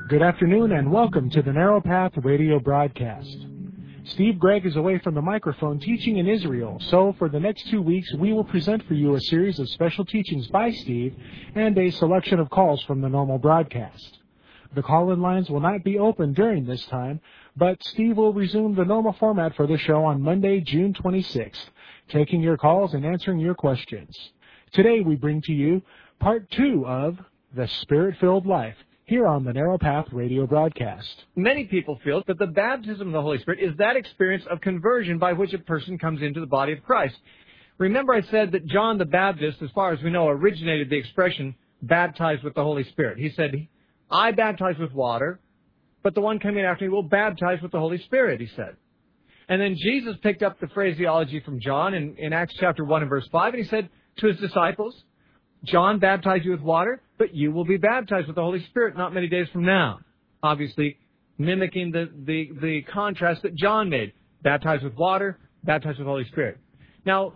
Good afternoon and welcome to the Narrow Path Radio broadcast. Steve Gregg is away from the microphone teaching in Israel, so for the next 2 weeks we will present for you a series of special teachings by Steve and a selection of calls from the normal broadcast. The call-in lines will not be open during this time, but Steve will resume the normal format for the show on Monday, June 26th, taking your calls and answering your questions. Today we bring to you Part 2 of The Spirit-Filled Life, here on the Narrow Path Radio broadcast. Many people feel that the baptism of the Holy Spirit is that experience of conversion by which a person comes into the body of Christ. Remember I said that John the Baptist, as far as we know, originated the expression, baptized with the Holy Spirit. He said, I baptize with water, but the one coming after me will baptize with the Holy Spirit, he said. And then Jesus picked up the phraseology from John in Acts chapter 1 and verse 5, and he said to his disciples, John baptized you with water, but you will be baptized with the Holy Spirit not many days from now. Obviously, mimicking the contrast that John made. Baptized with water, baptized with the Holy Spirit. Now,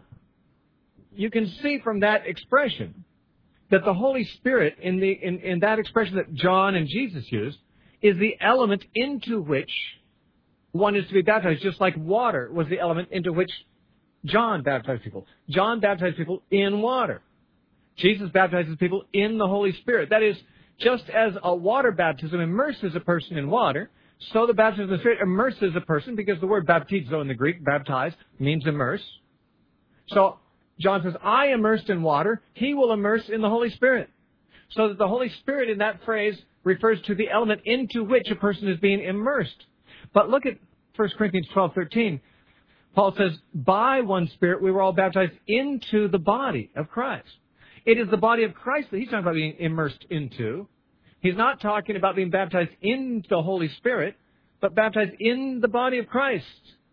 you can see from that expression that the Holy Spirit, in that expression that John and Jesus used, is the element into which one is to be baptized, just like water was the element into which John baptized people. John baptized people in water. Jesus baptizes people in the Holy Spirit. That is, just as a water baptism immerses a person in water, so the baptism of the Spirit immerses a person, because the word baptizo in the Greek, baptize, means immerse. So John says, I immersed in water, he will immerse in the Holy Spirit. So that the Holy Spirit in that phrase refers to the element into which a person is being immersed. But look at 1 Corinthians 12:13. Paul says, by one Spirit we were all baptized into the body of Christ. It is the body of Christ that he's talking about being immersed into. He's not talking about being baptized into the Holy Spirit, but baptized in the body of Christ.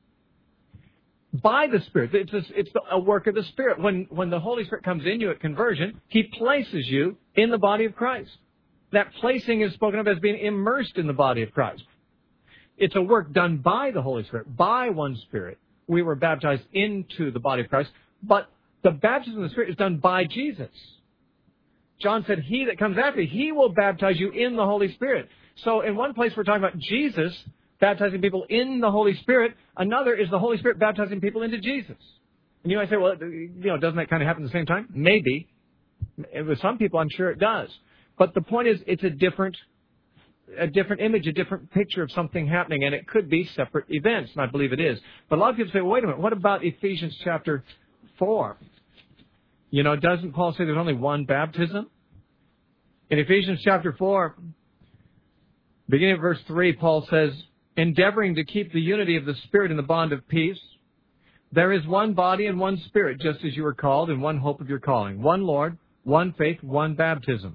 By the Spirit. It's a work of the Spirit. When the Holy Spirit comes in you at conversion, he places you in the body of Christ. That placing is spoken of as being immersed in the body of Christ. It's a work done by the Holy Spirit. By one Spirit, we were baptized into the body of Christ, but the baptism of the Spirit is done by Jesus. John said, he that comes after me, he will baptize you in the Holy Spirit. So in one place we're talking about Jesus baptizing people in the Holy Spirit. Another is the Holy Spirit baptizing people into Jesus. And you might say, well, doesn't that kind of happen at the same time? Maybe. With some people, I'm sure it does. But the point is, it's a different image, a different picture of something happening, and it could be separate events, and I believe it is. But a lot of people say, well, wait a minute, what about Ephesians chapter 4? Doesn't Paul say there's only one baptism? In Ephesians chapter 4, beginning of verse 3, Paul says, endeavoring to keep the unity of the Spirit in the bond of peace, there is one body and one Spirit, just as you were called, in one hope of your calling. One Lord, one faith, one baptism.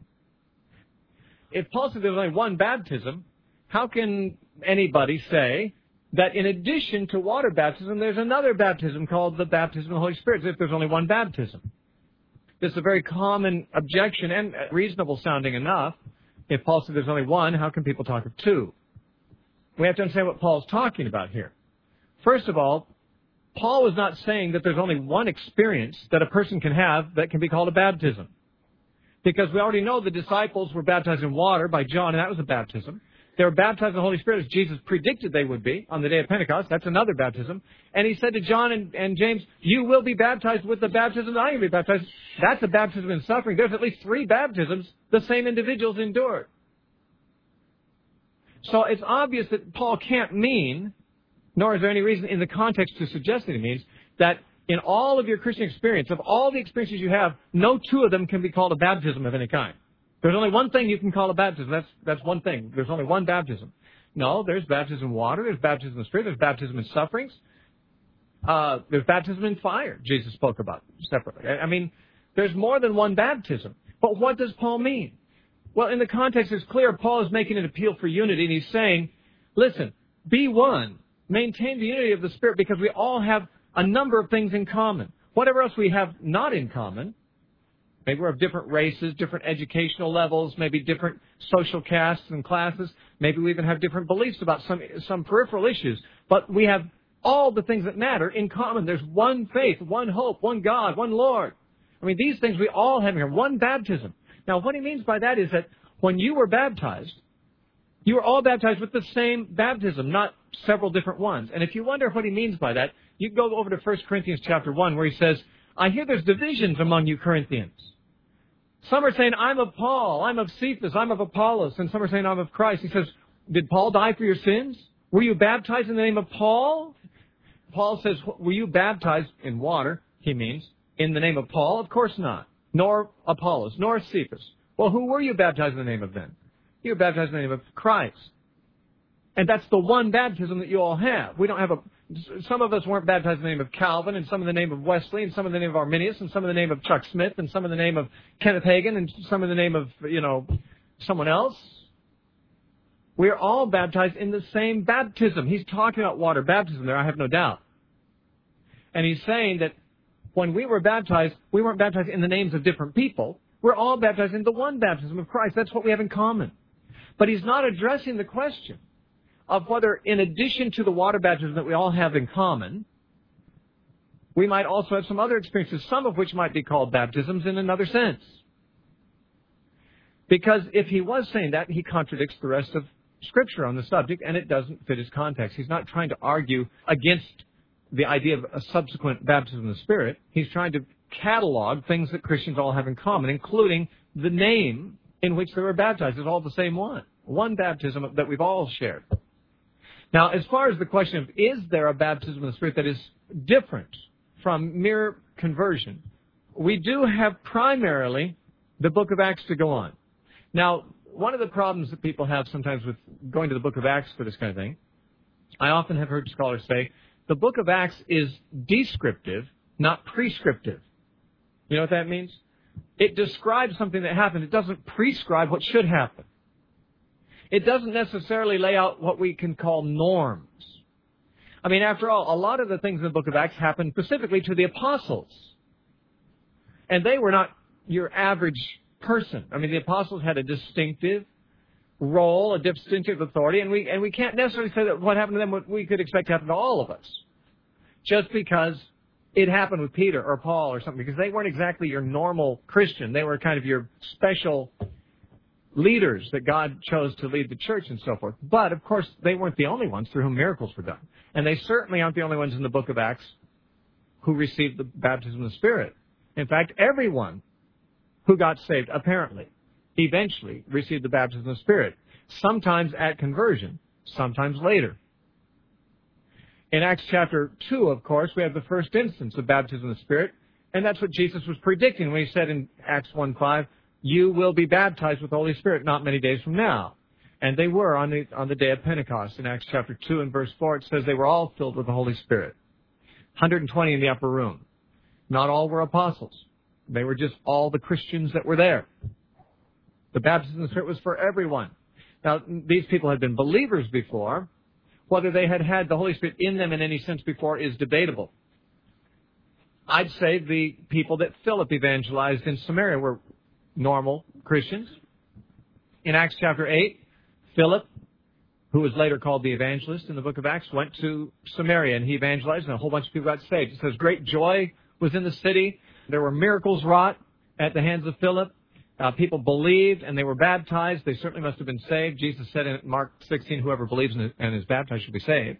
If Paul says there's only one baptism, how can anybody say that in addition to water baptism, there's another baptism called the baptism of the Holy Spirit, as if there's only one baptism? This is a very common objection and reasonable sounding enough. If Paul said there's only one, how can people talk of two? We have to understand what Paul's talking about here. First of all, Paul was not saying that there's only one experience that a person can have that can be called a baptism. Because we already know the disciples were baptized in water by John, and that was a baptism. They were baptized in the Holy Spirit as Jesus predicted they would be on the day of Pentecost. That's another baptism. And he said to John and James, you will be baptized with the baptism that I am be baptized. That's a baptism in suffering. There's at least 3 baptisms the same individuals endured. So it's obvious that Paul can't mean, nor is there any reason in the context to suggest that he means, that in all of your Christian experience, of all the experiences you have, no 2 of them can be called a baptism of any kind. There's only one thing you can call a baptism. That's one thing. There's only one baptism. No, there's baptism in water. There's baptism in the Spirit. There's baptism in sufferings. There's baptism in fire, Jesus spoke about separately. I mean, there's more than one baptism. But what does Paul mean? Well, in the context, it's clear Paul is making an appeal for unity, and he's saying, listen, be one. Maintain the unity of the Spirit, because we all have a number of things in common. Whatever else we have not in common, maybe we're of different races, different educational levels, maybe different social castes and classes. Maybe we even have different beliefs about some peripheral issues. But we have all the things that matter in common. There's one faith, one hope, one God, one Lord. I mean, these things we all have here. One baptism. Now, what he means by that is that when you were baptized, You are all baptized with the same baptism, not several different ones. And if you wonder what he means by that, you can go over to 1 Corinthians chapter 1 where he says, I hear there's divisions among you Corinthians. Some are saying, I'm of Paul, I'm of Cephas, I'm of Apollos, and some are saying, I'm of Christ. He says, did Paul die for your sins? Were you baptized in the name of Paul? Paul says, were you baptized in water, he means, in the name of Paul? Of course not. Nor Apollos, nor Cephas. Well, who were you baptized in the name of then? You were baptized in the name of Christ. And that's the one baptism that you all have. We don't have some of us weren't baptized in the name of Calvin, and some in the name of Wesley, and some in the name of Arminius, and some in the name of Chuck Smith, and some in the name of Kenneth Hagin, and some in the name of, someone else. We're all baptized in the same baptism. He's talking about water baptism there, I have no doubt. And he's saying that when we were baptized, we weren't baptized in the names of different people. We're all baptized in the one baptism of Christ. That's what we have in common. But he's not addressing the question of whether, in addition to the water baptism that we all have in common, we might also have some other experiences, some of which might be called baptisms in another sense. Because if he was saying that, he contradicts the rest of Scripture on the subject, and it doesn't fit his context. He's not trying to argue against the idea of a subsequent baptism of the Spirit. He's trying to catalog things that Christians all have in common, including the name in which they were baptized. It's all the same one baptism that we've all shared. Now, as far as the question of is there a baptism of the Spirit that is different from mere conversion, we do have primarily the book of Acts to go on. Now, one of the problems that people have sometimes with going to the book of Acts for this kind of thing, I often have heard scholars say, the book of Acts is descriptive, not prescriptive. You know what that means? It describes something that happened. It doesn't prescribe what should happen. It doesn't necessarily lay out what we can call norms. I mean, after all, a lot of the things in the book of Acts happened specifically to the apostles. And they were not your average person. I mean, the apostles had a distinctive role, a distinctive authority, and we can't necessarily say that what happened to them what we could expect to happen to all of us. Just because it happened with Peter or Paul or something, because they weren't exactly your normal Christian. They were kind of your special leaders that God chose to lead the church and so forth. But, of course, they weren't the only ones through whom miracles were done. And they certainly aren't the only ones in the book of Acts who received the baptism of the Spirit. In fact, everyone who got saved, apparently, eventually received the baptism of the Spirit. Sometimes at conversion, sometimes later. In Acts chapter 2, of course, we have the first instance of baptism of the Spirit, and that's what Jesus was predicting when he said in Acts 1:5, you will be baptized with the Holy Spirit not many days from now. And they were on the day of Pentecost. In Acts chapter 2 and verse 4, it says they were all filled with the Holy Spirit. 120 in the upper room. Not all were apostles. They were just all the Christians that were there. The baptism of the Spirit was for everyone. Now, these people had been believers before. Whether they had had the Holy Spirit in them in any sense before is debatable. I'd say the people that Philip evangelized in Samaria were normal Christians. In Acts chapter 8, Philip, who was later called the evangelist in the book of Acts, went to Samaria and he evangelized and a whole bunch of people got saved. It says great joy was in the city. There were miracles wrought at the hands of Philip. People believed and they were baptized. They certainly must have been saved. Jesus said in Mark 16, whoever believes and is baptized should be saved.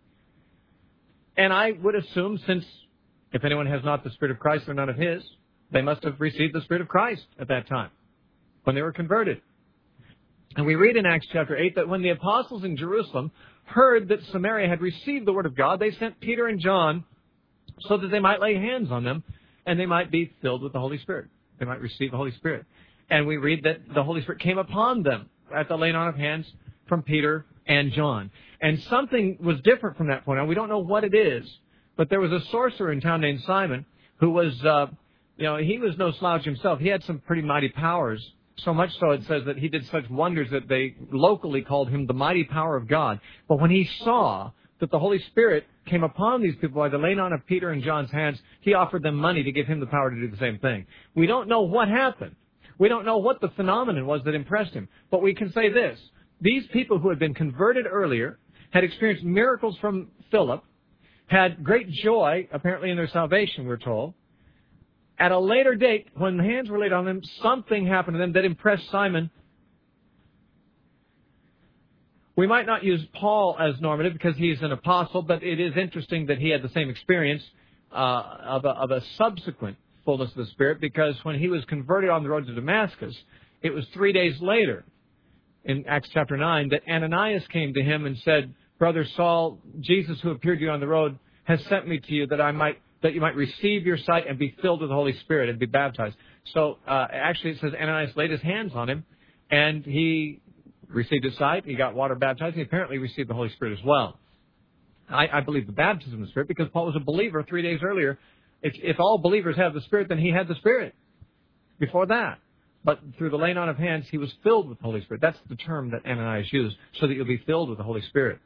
And I would assume, since if anyone has not the Spirit of Christ, they're none of his, they must have received the Spirit of Christ at that time when they were converted. And we read in Acts chapter 8 that when the apostles in Jerusalem heard that Samaria had received the Word of God, they sent Peter and John so that they might lay hands on them and they might be filled with the Holy Spirit. They might receive the Holy Spirit. And we read that the Holy Spirit came upon them at the laying on of hands from Peter and John. And something was different from that point on. We don't know what it is, but there was a sorcerer in town named Simon who was, he was no slouch himself. He had some pretty mighty powers. So much so it says that he did such wonders that they locally called him the mighty power of God. But when he saw that the Holy Spirit came upon these people by the laying on of Peter and John's hands, he offered them money to give him the power to do the same thing. We don't know what happened. We don't know what the phenomenon was that impressed him. But we can say this. These people who had been converted earlier had experienced miracles from Philip, had great joy, apparently, in their salvation, we're told. At a later date, when the hands were laid on them, something happened to them that impressed Simon. We might not use Paul as normative because he's an apostle, but it is interesting that he had the same experience of a subsequent fullness of the Spirit, because when he was converted on the road to Damascus, it was 3 days later, in Acts chapter 9, that Ananias came to him and said, "Brother Saul, Jesus who appeared to you on the road has sent me to you that you might receive your sight and be filled with the Holy Spirit and be baptized." So actually it says Ananias laid his hands on him, and he received his sight, he got water baptized, and he apparently received the Holy Spirit as well. I believe the baptism of the Spirit because Paul was a believer 3 days earlier. If all believers have the Spirit, then he had the Spirit before that. But through the laying on of hands, he was filled with the Holy Spirit. That's the term that Ananias used, so that you'll be filled with the Holy Spirit.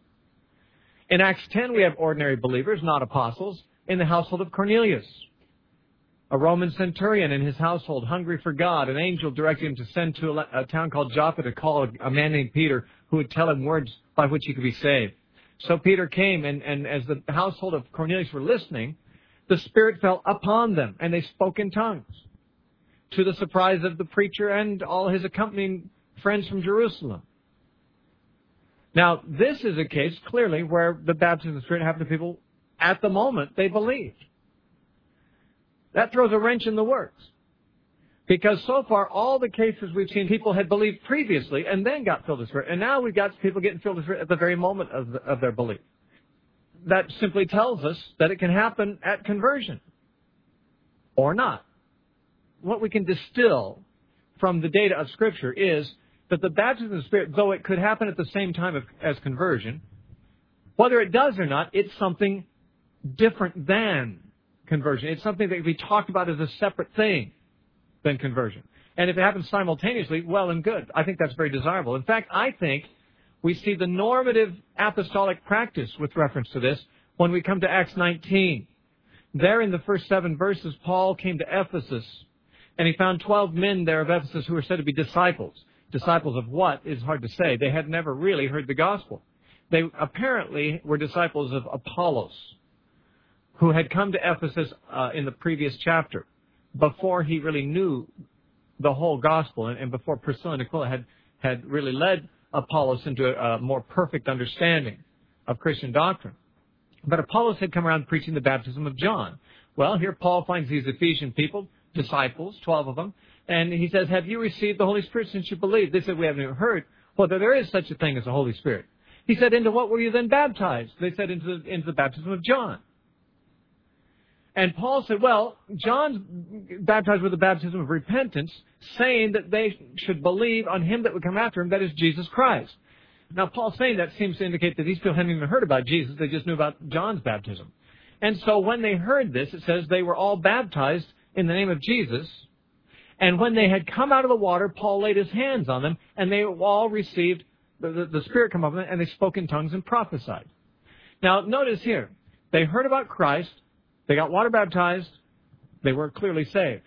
In Acts 10, we have ordinary believers, not apostles, in the household of Cornelius. A Roman centurion in his household, hungry for God, an angel directed him to send to a town called Joppa to call a man named Peter who would tell him words by which he could be saved. So Peter came, and as the household of Cornelius were listening, the Spirit fell upon them, and they spoke in tongues, to the surprise of the preacher and all his accompanying friends from Jerusalem. Now, this is a case, clearly, where the baptism of the Spirit happened to people at the moment they believed. That throws a wrench in the works. Because so far, all the cases we've seen, people had believed previously and then got filled with the Spirit. And now we've got people getting filled with the Spirit at the very moment of their belief. That simply tells us that it can happen at conversion. Or not. What we can distill from the data of Scripture is that the baptism of the Spirit, though it could happen at the same time as conversion, whether it does or not, it's something different than conversion. It's something that can be talked about as a separate thing than conversion. And if it happens simultaneously, well and good. I think that's very desirable. In fact, I think we see the normative apostolic practice with reference to this when we come to Acts 19. There in the first 7 verses, Paul came to Ephesus, and he found 12 men there of Ephesus who were said to be disciples. Disciples of what is hard to say. They had never really heard the gospel. They apparently were disciples of Apollos, who had come to Ephesus in the previous chapter, before he really knew the whole gospel, and before Priscilla and Aquila had really led Apollos into a more perfect understanding of Christian doctrine. But Apollos had come around preaching the baptism of John. Well, here Paul finds these Ephesian people, disciples, 12 of them, and he says, "Have you received the Holy Spirit since you believed?" They said, "We haven't even heard whether there is such a thing as the Holy Spirit." He said, "Into what were you then baptized?" They said, into the baptism of John. And Paul said, well, John's baptized with the baptism of repentance, saying that they should believe on him that would come after him, that is Jesus Christ. Now, Paul saying that seems to indicate that these people hadn't even heard about Jesus. They just knew about John's baptism. And so when they heard this, it says they were all baptized in the name of Jesus. And when they had come out of the water, Paul laid his hands on them, and they all received the Spirit come up them, and they spoke in tongues and prophesied. Now, notice here, they heard about Christ. They got water baptized. They were clearly saved.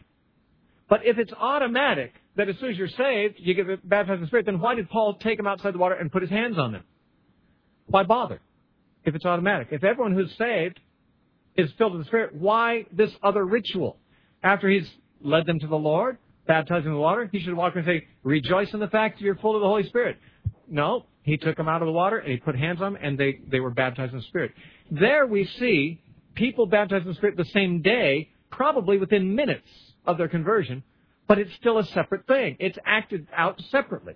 But if it's automatic that as soon as you're saved, you get baptized in the Spirit, then why did Paul take them outside the water and put his hands on them? Why bother if it's automatic? If everyone who's saved is filled with the Spirit, why this other ritual? After he's led them to the Lord, baptized in the water, he should walk and say, "Rejoice in the fact that you're full of the Holy Spirit." No, he took them out of the water and he put hands on them, and they were baptized in the Spirit. There we see people baptized in the Spirit the same day, probably within minutes of their conversion, but it's still a separate thing. It's acted out separately.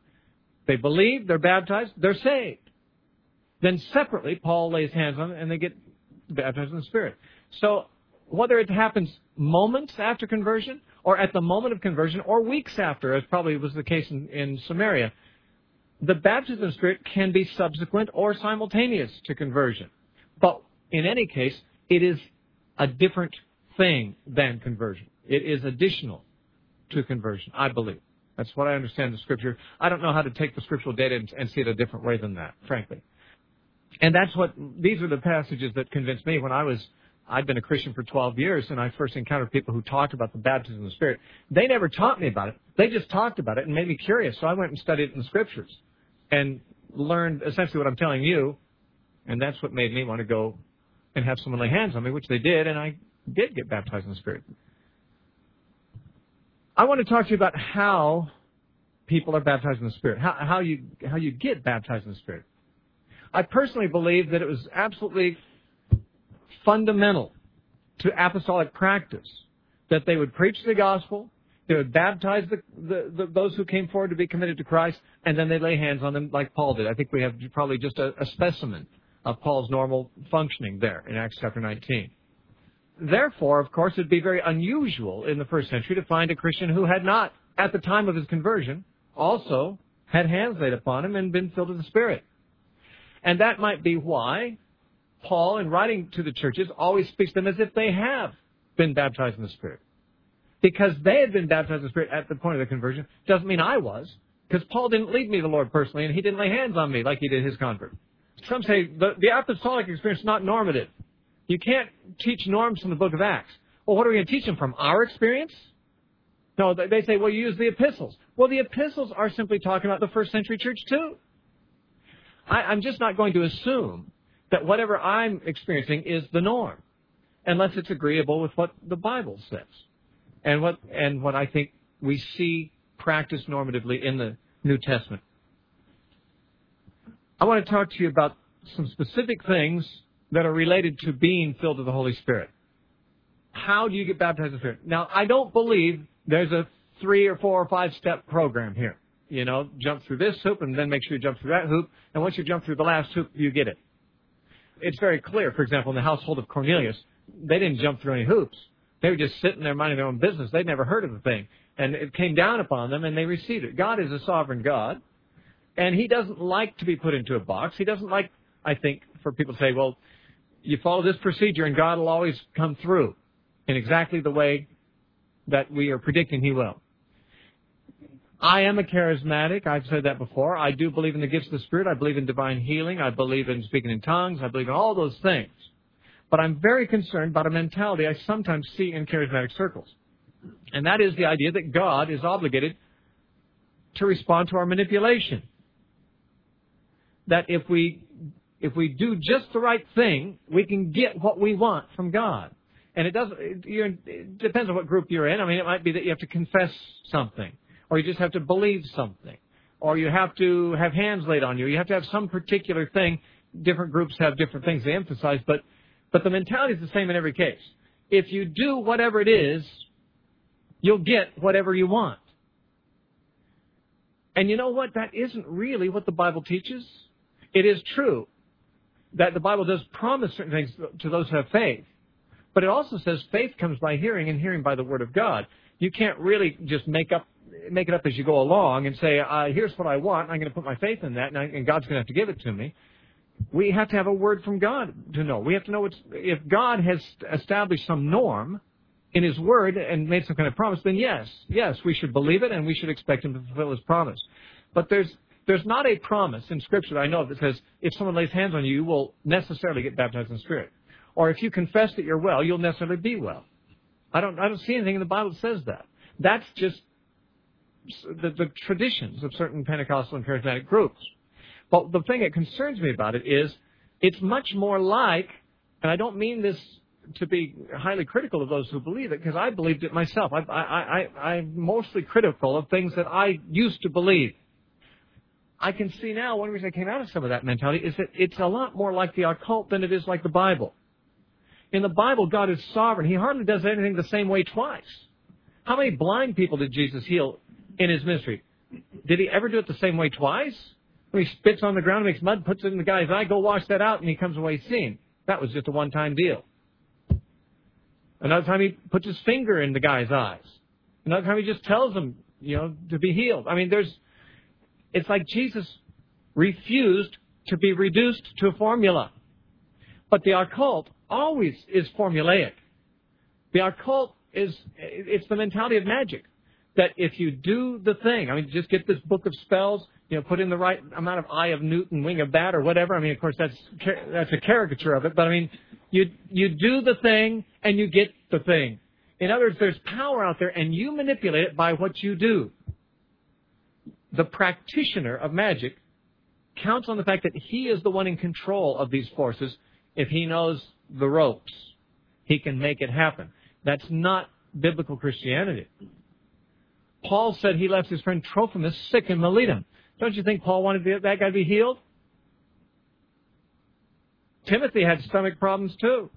They believe, they're baptized, they're saved. Then separately, Paul lays hands on them and they get baptized in the Spirit. So whether it happens moments after conversion, or at the moment of conversion, or weeks after, as probably was the case in Samaria, the baptism of the Spirit can be subsequent or simultaneous to conversion. But in any case, it is a different thing than conversion. It is additional to conversion, I believe. That's what I understand the Scripture. I don't know how to take the scriptural data and see it a different way than that, frankly. And these are the passages that convinced me when I'd been a Christian for 12 years, and I first encountered people who talked about the baptism of the Spirit. They never taught me about it. They just talked about it and made me curious. So I went and studied it in the Scriptures and learned essentially what I'm telling you, and that's what made me want to go and have someone lay hands on me, which they did, and I did get baptized in the Spirit. I want to talk to you about how people are baptized in the Spirit, how you get baptized in the Spirit. I personally believe that it was absolutely fundamental to apostolic practice that they would preach the gospel, they would baptize those who came forward to be committed to Christ, and then they lay hands on them like Paul did. I think we have probably just a specimen of Paul's normal functioning there in Acts chapter 19. Therefore, of course, it would be very unusual in the first century to find a Christian who had not, at the time of his conversion, also had hands laid upon him and been filled with the Spirit. And that might be why Paul, in writing to the churches, always speaks to them as if they have been baptized in the Spirit. Because they had been baptized in the Spirit at the point of their conversion doesn't mean I was, because Paul didn't lead me to the Lord personally, and he didn't lay hands on me like he did his convert. Some say the apostolic experience is not normative. You can't teach norms from the book of Acts. Well, what are we going to teach them from? Our experience? No, they say, well, you use the epistles. Well, the epistles are simply talking about the first century church too. I'm just not going to assume that whatever I'm experiencing is the norm, unless it's agreeable with what the Bible says and what I think we see practiced normatively in the New Testament. I want to talk to you about some specific things that are related to being filled with the Holy Spirit. How do you get baptized in the Spirit? Now, I don't believe there's a 3 or 4 or 5 step program here. You know, jump through this hoop and then make sure you jump through that hoop. And once you jump through the last hoop, you get it. It's very clear, for example, in the household of Cornelius, they didn't jump through any hoops. They were just sitting there minding their own business. They'd never heard of the thing. And it came down upon them and they received it. God is a sovereign God. And He doesn't like to be put into a box. He doesn't like, I think, for people to say, well, you follow this procedure and God will always come through in exactly the way that we are predicting He will. I am a charismatic. I've said that before. I do believe in the gifts of the Spirit. I believe in divine healing. I believe in speaking in tongues. I believe in all those things. But I'm very concerned about a mentality I sometimes see in charismatic circles. And that is the idea that God is obligated to respond to our manipulation. That if we do just the right thing, we can get what we want from God. And it depends on what group you're in. I mean, it might be that you have to confess something, or you just have to believe something, or you have to have hands laid on you. You have to have some particular thing. Different groups have different things they emphasize, but the mentality is the same in every case. If you do whatever it is, you'll get whatever you want. And you know what? That isn't really what the Bible teaches. It is true that the Bible does promise certain things to those who have faith. But it also says faith comes by hearing and hearing by the Word of God. You can't really just make it up as you go along and say, here's what I want, I'm going to put my faith in that, and God's going to have to give it to me. We have to have a word from God to know. We have to know if God has established some norm in His Word and made some kind of promise, then yes, we should believe it and we should expect Him to fulfill His promise. But there's not a promise in Scripture that I know of that says if someone lays hands on you, you will necessarily get baptized in the Spirit. Or if you confess that you're well, you'll necessarily be well. I don't see anything in the Bible that says that. That's just the traditions of certain Pentecostal and charismatic groups. But the thing that concerns me about it is it's much more like, and I don't mean this to be highly critical of those who believe it, because I believed it myself. I'm mostly critical of things that I used to believe. I can see now one reason I came out of some of that mentality is that it's a lot more like the occult than it is like the Bible. In the Bible, God is sovereign. He hardly does anything the same way twice. How many blind people did Jesus heal in His ministry? Did He ever do it the same way twice? When He spits on the ground, makes mud, puts it in the guy's eye, go wash that out, and he comes away seeing. That was just a one-time deal. Another time He puts His finger in the guy's eyes. Another time He just tells him, to be healed. I mean, it's like Jesus refused to be reduced to a formula. But the occult always is formulaic. The occult it's the mentality of magic. That if you do the thing, just get this book of spells, put in the right amount of eye of newt and wing of bat or whatever. Of course, that's a caricature of it. But you do the thing and you get the thing. In other words, there's power out there and you manipulate it by what you do. The practitioner of magic counts on the fact that he is the one in control of these forces. If he knows the ropes, he can make it happen. That's not biblical Christianity. Paul said he left his friend Trophimus sick in Miletum. Don't you think Paul wanted that guy to be healed? Timothy had stomach problems too.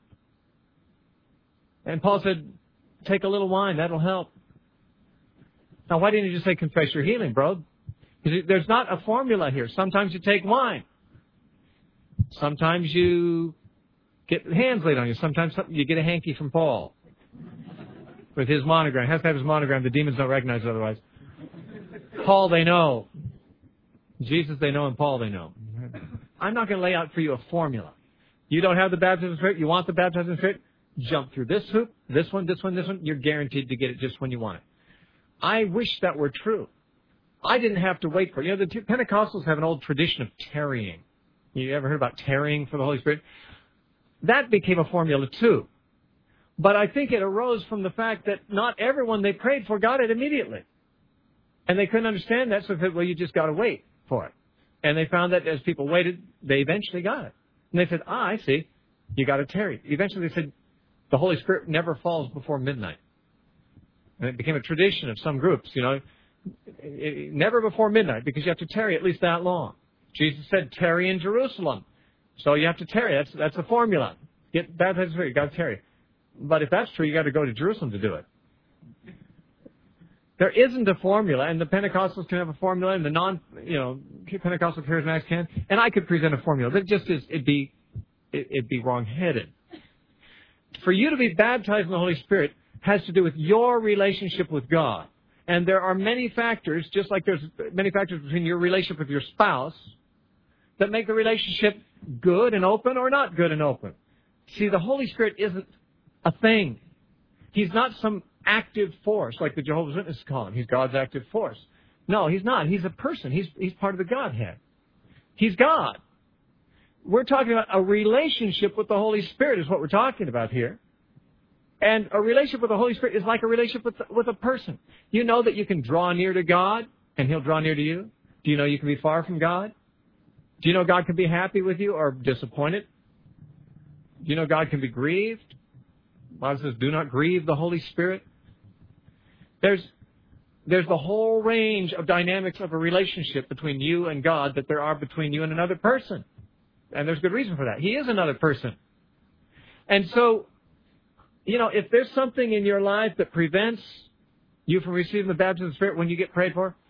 And Paul said, take a little wine, that'll help. Now, why didn't he just say confess your healing, bro? Because there's not a formula here. Sometimes you take wine. Sometimes you get hands laid on you. Sometimes you get a hanky from Paul with his monogram. He has to have his monogram. The demons don't recognize it otherwise. Paul, they know. Jesus, they know, and Paul, they know. I'm not going to lay out for you a formula. You don't have the baptism of the Spirit. You want the baptism of the Spirit. Jump through this hoop, this one. You're guaranteed to get it just when you want it. I wish that were true. I didn't have to wait for it. You know, the Pentecostals have an old tradition of tarrying. You ever heard about tarrying for the Holy Spirit? That became a formula too. But I think it arose from the fact that not everyone they prayed for got it immediately. And they couldn't understand that, so they said, well, you just got to wait for it. And they found that as people waited, they eventually got it. And they said, I see. You got to tarry. Eventually they said, the Holy Spirit never falls before midnight. And it became a tradition of some groups, you know, never before midnight, because you have to tarry at least that long. Jesus said, tarry in Jerusalem. So you have to tarry. That's the formula. Get baptized in the Spirit, you got to tarry. But if that's true, you got to go to Jerusalem to do it. There isn't a formula, and the Pentecostals can have a formula, and the Pentecostal charismatics can, and I could present a formula. But it just is, it'd be wrong-headed. For you to be baptized in the Holy Spirit has to do with your relationship with God. And there are many factors, just like there's many factors between your relationship with your spouse, that make the relationship good and open or not good and open. See, the Holy Spirit isn't a thing. He's not some active force like the Jehovah's Witnesses call him. He's God's active force. No, he's not. He's a person. He's part of the Godhead. He's God. We're talking about a relationship with the Holy Spirit is what we're talking about here. And a relationship with the Holy Spirit is like a relationship with a person. You know that you can draw near to God and He'll draw near to you? Do you know you can be far from God? Do you know God can be happy with you or disappointed? Do you know God can be grieved? The Bible says, do not grieve the Holy Spirit. There's the whole range of dynamics of a relationship between you and God that there are between you and another person. And there's good reason for that. He is another person. And so, you know, if there's something in your life that prevents you from receiving the baptism of the Spirit when you get prayed for,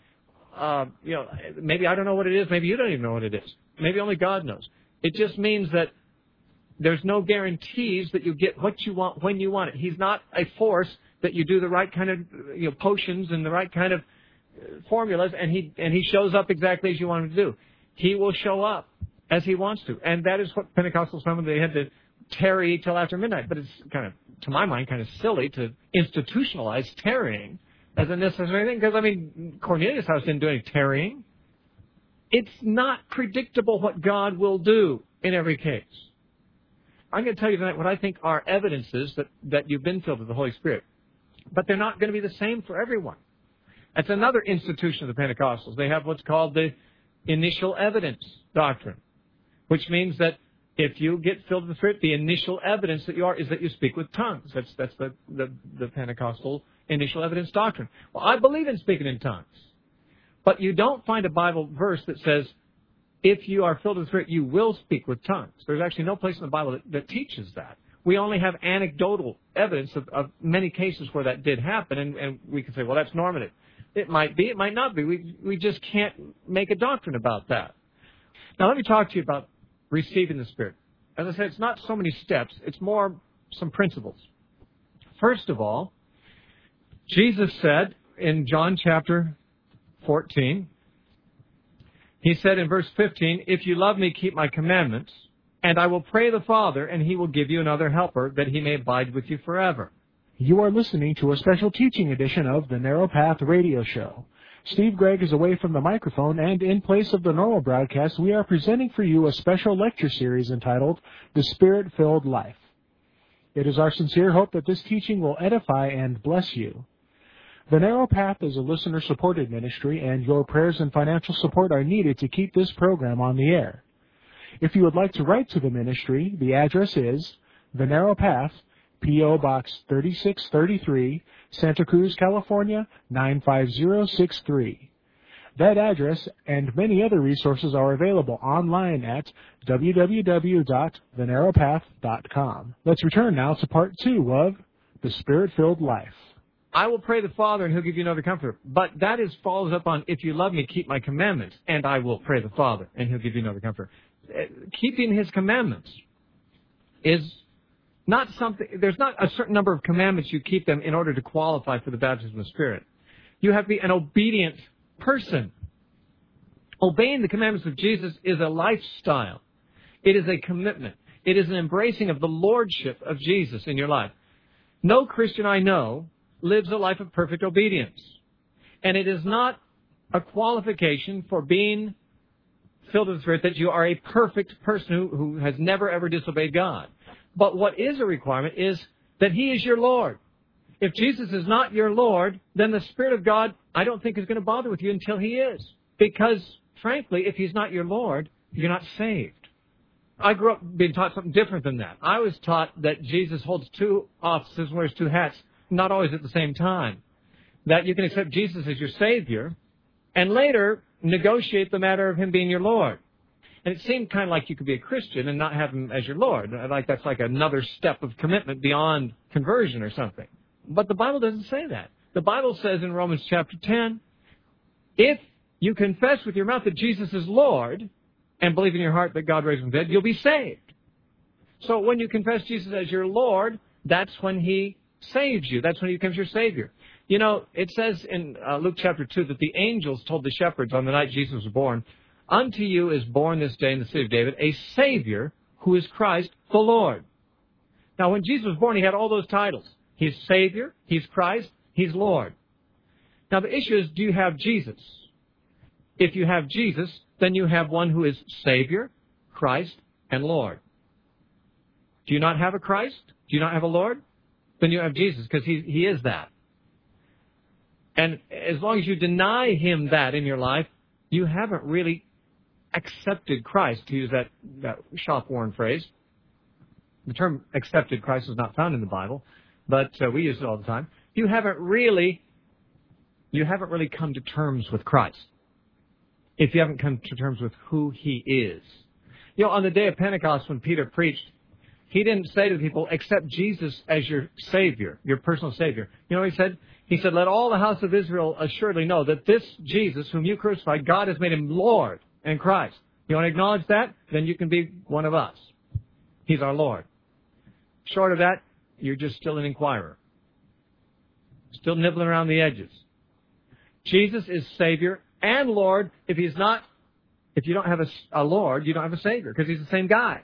maybe I don't know what it is. Maybe you don't even know what it is. Maybe only God knows. It just means that there's no guarantees that you get what you want when you want it. He's not a force that you do the right kind of potions and the right kind of formulas, and he shows up exactly as you want him to do. He will show up as He wants to, and that is what Pentecostals found when they had to tarry till after midnight. But it's kind of, to my mind, kind of silly to institutionalize tarrying as a necessary thing, because, I mean, Cornelius' house didn't do any tarrying. It's not predictable what God will do in every case. I'm going to tell you tonight what I think are evidences that you've been filled with the Holy Spirit. But they're not going to be the same for everyone. That's another institution of the Pentecostals. They have what's called the initial evidence doctrine, which means that if you get filled with the Spirit, the initial evidence that you are is that you speak with tongues. That's the Pentecostal initial evidence doctrine. Well, I believe in speaking in tongues. But you don't find a Bible verse that says, if you are filled with the Spirit, you will speak with tongues. There's actually no place in the Bible that teaches that. We only have anecdotal evidence of many cases where that did happen, and we can say, well, that's normative. It might be, it might not be. We just can't make a doctrine about that. Now, let me talk to you about receiving the Spirit. As I said, it's not so many steps. It's more some principles. First of all, Jesus said in John chapter 14, He said in verse 15, if you love me, keep my commandments, and I will pray the Father, and He will give you another helper, that He may abide with you forever. You are listening to a special teaching edition of the Narrow Path Radio Show. Steve Gregg is away from the microphone, and in place of the normal broadcast, we are presenting for you a special lecture series entitled The Spirit-Filled Life. It is our sincere hope that this teaching will edify and bless you. The Narrow Path is a listener-supported ministry, and your prayers and financial support are needed to keep this program on the air. If you would like to write to the ministry, the address is The Narrow Path, P.O. Box 3633, Santa Cruz, California, 95063. That address and many other resources are available online at www.thenarrowpath.com. Let's return now to part 2 of The Spirit-Filled Life. I will pray the Father, and He'll give you another comforter. But that follows up on, if you love me, keep my commandments, and I will pray the Father, and He'll give you another comforter. Keeping His commandments is not something, there's not a certain number of commandments you keep them in order to qualify for the baptism of the Spirit. You have to be an obedient person. Obeying the commandments of Jesus is a lifestyle. It is a commitment. It is an embracing of the lordship of Jesus in your life. No Christian I know lives a life of perfect obedience. And it is not a qualification for being filled with the Spirit that you are a perfect person who has never ever disobeyed God. But what is a requirement is that He is your Lord. If Jesus is not your Lord, then the Spirit of God, I don't think, is going to bother with you until He is. Because, frankly, if He's not your Lord, you're not saved. I grew up being taught something different than that. I was taught that Jesus holds 2 offices and wears 2 hats, not always at the same time. That you can accept Jesus as your Savior and later negotiate the matter of Him being your Lord. And it seemed kind of like you could be a Christian and not have Him as your Lord. Like that's like another step of commitment beyond conversion or something. But the Bible doesn't say that. The Bible says in Romans chapter 10, if you confess with your mouth that Jesus is Lord and believe in your heart that God raised Him from the dead, you'll be saved. So when you confess Jesus as your Lord, that's when He saves you. That's when He becomes your Savior. You know, it says in Luke chapter 2 that the angels told the shepherds on the night Jesus was born, unto you is born this day in the city of David a Savior who is Christ the Lord. Now, when Jesus was born, He had all those titles. He's Savior, He's Christ, He's Lord. Now, the issue is, do you have Jesus? If you have Jesus, then you have one who is Savior, Christ, and Lord. Do you not have a Christ? Do you not have a Lord? Then you have Jesus, because He is that. And as long as you deny Him that in your life, you haven't really accepted Christ, to use that shop-worn phrase. The term accepted Christ is not found in the Bible, but we use it all the time. You haven't really come to terms with Christ. If you haven't come to terms with who He is. You know, on the day of Pentecost when Peter preached, he didn't say to the people, accept Jesus as your Savior, your personal Savior. You know what he said? He said, let all the house of Israel assuredly know that this Jesus, whom you crucified, God has made Him Lord and Christ. You want to acknowledge that? Then you can be one of us. He's our Lord. Short of that, you're just still an inquirer. Still nibbling around the edges. Jesus is Savior and Lord. If you don't have a Lord, you don't have a Savior, because He's the same guy.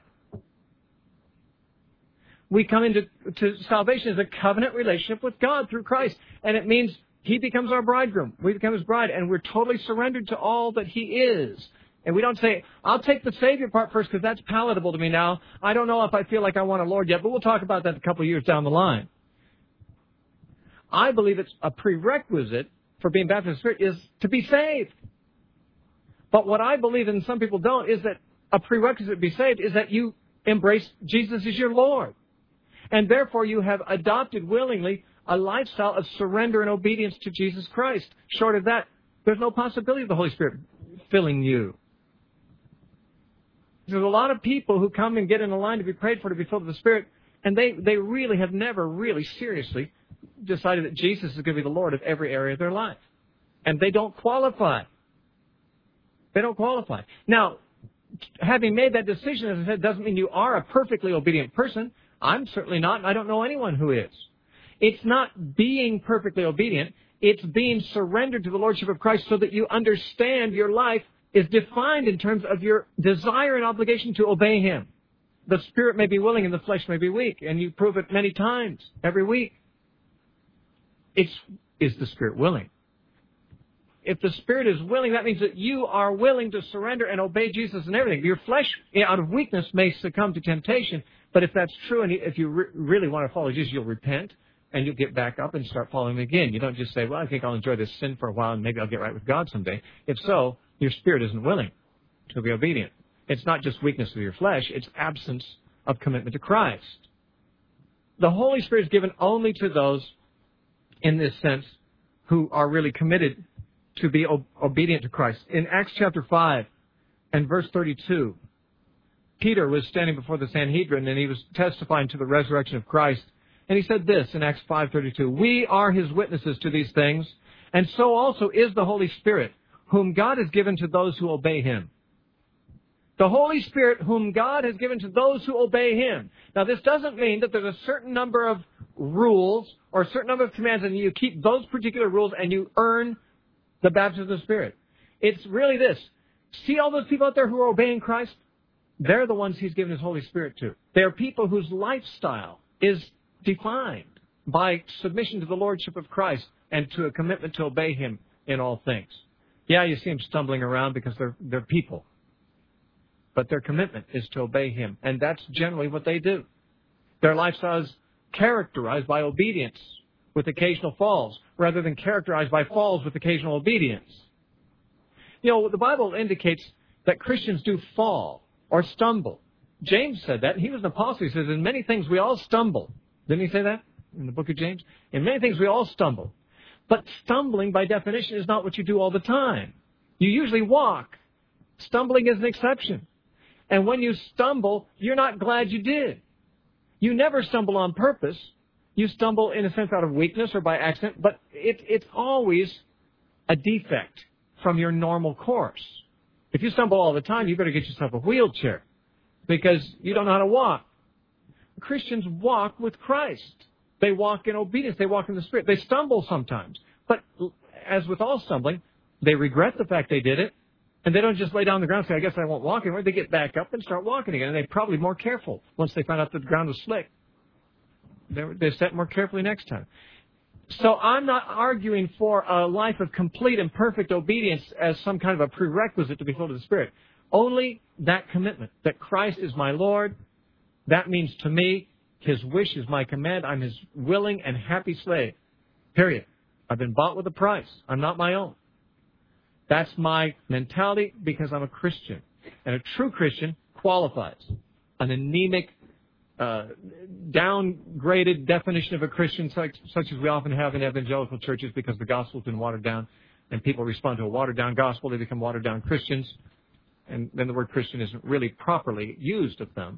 We come into salvation as a covenant relationship with God through Christ. And it means He becomes our bridegroom. We become His bride, and we're totally surrendered to all that He is. And we don't say, I'll take the Savior part first because that's palatable to me now. I don't know if I feel like I want a Lord yet, but we'll talk about that a couple of years down the line. I believe it's a prerequisite for being baptized in the Spirit is to be saved. But what I believe, and some people don't, is that a prerequisite to be saved is that you embrace Jesus as your Lord. And therefore you have adopted willingly a lifestyle of surrender and obedience to Jesus Christ. Short of that, there's no possibility of the Holy Spirit filling you. There's a lot of people who come and get in a line to be prayed for, to be filled with the Spirit, and they really have never really seriously decided that Jesus is going to be the Lord of every area of their life. And they don't qualify. They don't qualify. Now, having made that decision, as I said, doesn't mean you are a perfectly obedient person. I'm certainly not, and I don't know anyone who is. It's not being perfectly obedient. It's being surrendered to the Lordship of Christ so that you understand your life is defined in terms of your desire and obligation to obey Him. The spirit may be willing and the flesh may be weak, and you prove it many times every week. Is the Spirit willing? If the Spirit is willing, that means that you are willing to surrender and obey Jesus in everything. Your flesh, out of weakness, may succumb to temptation, but if that's true, and if you really want to follow Jesus, you'll repent, and you'll get back up and start following Him again. You don't just say, well, I think I'll enjoy this sin for a while, and maybe I'll get right with God someday. If so, your spirit isn't willing to be obedient. It's not just weakness of your flesh, it's absence of commitment to Christ. the Holy Spirit is given only to those, in this sense, who are really committed to be obedient to Christ. In Acts chapter 5 and verse 32, Peter was standing before the Sanhedrin and he was testifying to the resurrection of Christ. And he said this in Acts 5:32, "We are his witnesses to these things, and so also is the Holy Spirit, whom God has given to those who obey him." The Holy Spirit whom God has given to those who obey him. Now, this doesn't mean that there's a certain number of rules or a certain number of commands and you keep those particular rules and you earn the baptism of the Spirit. It's really this. See all those people out there who are obeying Christ? They're the ones he's given his Holy Spirit to. They're people whose lifestyle is defined by submission to the Lordship of Christ and to a commitment to obey him in all things. Yeah, you see them stumbling around because they're people. But their commitment is to obey him. And that's generally what they do. Their lifestyle is characterized by obedience with occasional falls, rather than characterized by falls with occasional obedience. You know, the Bible indicates that Christians do fall or stumble. James said that. He was an apostle. He says, in many things we all stumble. Didn't he say that in the book of James? In many things we all stumble. But stumbling, by definition, is not what you do all the time. You usually walk. Stumbling is an exception. And when you stumble, you're not glad you did. You never stumble on purpose. You stumble, in a sense, out of weakness or by accident, but it's always a defect from your normal course. If you stumble all the time, you better get yourself a wheelchair because you don't know how to walk. Christians walk with Christ. They walk in obedience. They walk in the Spirit. They stumble sometimes. But as with all stumbling, they regret the fact they did it. And they don't just lay down on the ground and say, I guess I won't walk anymore. They get back up and start walking again. And they're probably more careful once they find out that the ground was slick. They step more carefully next time. So I'm not arguing for a life of complete and perfect obedience as some kind of a prerequisite to be filled with the Spirit. Only that commitment, that Christ is my Lord. That means to me, his wish is my command. I'm his willing and happy slave. Period. I've been bought with a price. I'm not my own. That's my mentality because I'm a Christian. And a true Christian qualifies. An anemic, downgraded definition of a Christian, such as we often have in evangelical churches because the gospel's been watered down and people respond to a watered-down gospel, they become watered-down Christians. And then the word Christian isn't really properly used of them.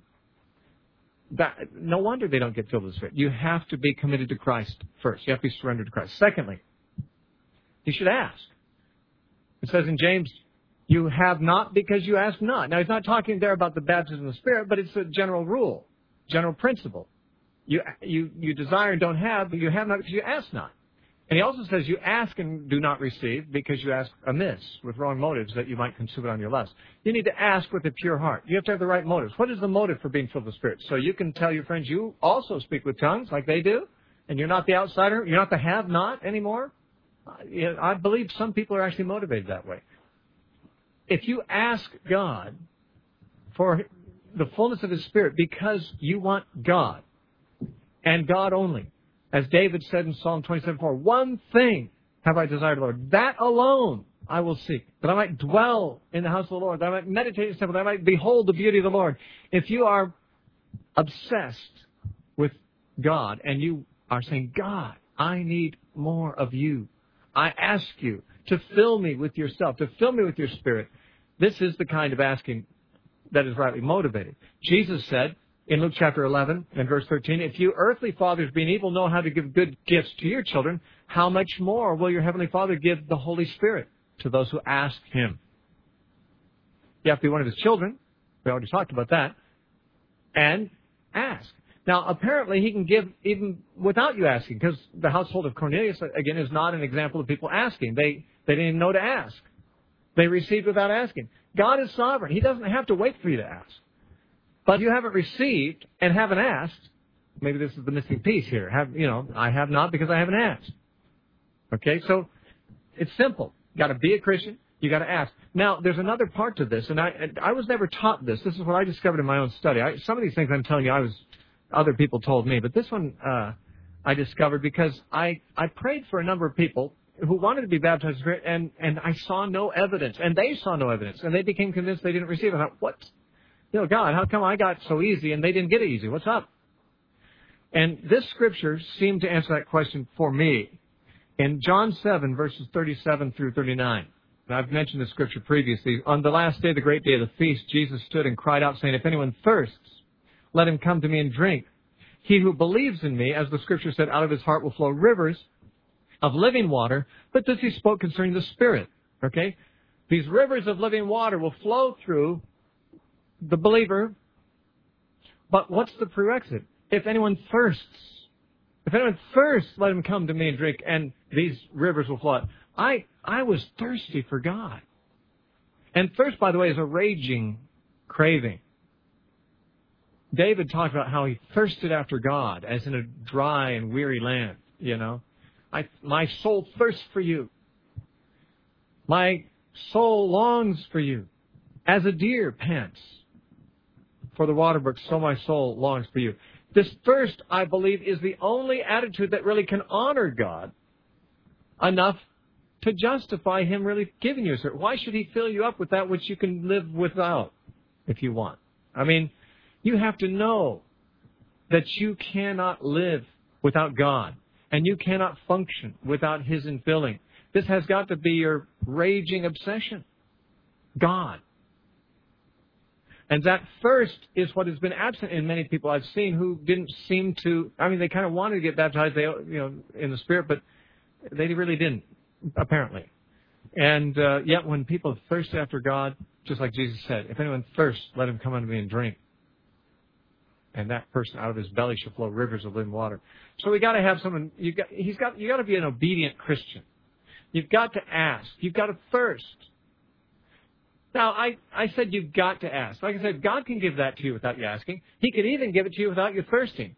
No wonder they don't get filled with the Spirit. You have to be committed to Christ first. You have to be surrendered to Christ. Secondly, you should ask. It says in James, you have not because you ask not. Now, he's not talking there about the baptism of the Spirit, but it's a general rule, general principle. You desire and don't have, but you have not because you ask not. And he also says you ask and do not receive because you ask amiss with wrong motives that you might consume it on your lust. You need to ask with a pure heart. You have to have the right motives. What is the motive for being filled with the Spirit? So you can tell your friends you also speak with tongues like they do, and you're not the outsider. You're not the have-not anymore. I believe some people are actually motivated that way. If you ask God for the fullness of his Spirit because you want God and God only, as David said in Psalm 27:4, one thing have I desired, Lord, that alone I will seek, that I might dwell in the house of the Lord, that I might meditate in his temple, that I might behold the beauty of the Lord. If you are obsessed with God and you are saying, God, I need more of you. I ask you to fill me with yourself, to fill me with your Spirit. This is the kind of asking that is rightly motivated. Jesus said in Luke chapter 11 and verse 13, if you earthly fathers being evil know how to give good gifts to your children, how much more will your heavenly Father give the Holy Spirit to those who ask him? You have to be one of his children. We already talked about that. And ask. Now, apparently, he can give even without you asking, because the household of Cornelius, again, is not an example of people asking. They didn't even know to ask. They received without asking. God is sovereign. He doesn't have to wait for you to ask. But if you haven't received and haven't asked, maybe this is the missing piece here. I have not because I haven't asked. Okay, so it's simple. You got to be a Christian. You got to ask. Now, there's another part to this, and I was never taught this. This is what I discovered in my own study. Some of these things I'm telling you, other people told me, but this one I discovered because I prayed for a number of people who wanted to be baptized in the Spirit, and I saw no evidence, and they saw no evidence, and they became convinced they didn't receive it. I thought, what? God, how come I got so easy and they didn't get it easy? What's up? And this scripture seemed to answer that question for me. In John 7, verses 37 through 39, and I've mentioned this scripture previously, on the last day, the great day of the feast, Jesus stood and cried out, saying, "If anyone thirsts, let him come to me and drink. He who believes in me, as the scripture said, out of his heart will flow rivers of living water." But this he spoke concerning the Spirit. Okay? These rivers of living water will flow through the believer. But what's the prerequisite? If anyone thirsts, let him come to me and drink, and these rivers will flow. I was thirsty for God. And thirst, by the way, is a raging craving. David talked about how he thirsted after God, as in a dry and weary land, you know. My soul thirsts for you. My soul longs for you. As a deer pants for the water brook, so my soul longs for you. This thirst, I believe, is the only attitude that really can honor God enough to justify Him really giving you a Spirit. Why should He fill you up with that which you can live without if you want? I mean, you have to know that you cannot live without God, and you cannot function without His infilling. This has got to be your raging obsession. God. And that thirst is what has been absent in many people I've seen who didn't seem to, they kind of wanted to get baptized, in the Spirit, but they really didn't, apparently. And yet when people thirst after God, just like Jesus said, if anyone thirsts, let him come unto me and drink. And that person out of his belly shall flow rivers of living water. So we got to have someone. You got to be an obedient Christian. You've got to ask. You've got to thirst. Now, I said you've got to ask. Like I said, God can give that to you without you asking. He can even give it to you without you thirsting.